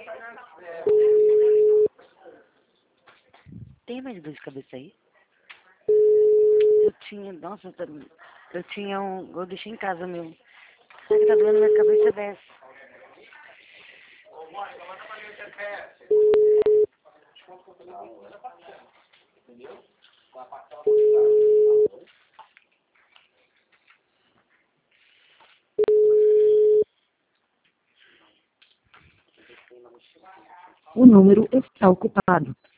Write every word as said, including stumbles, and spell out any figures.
Tem mais dor de cabeça aí? Eu tinha, nossa, eu, tô- eu tinha um, eu deixei em casa meu. Sabe que tá doendo minha cabeça dessa. O número está ocupado.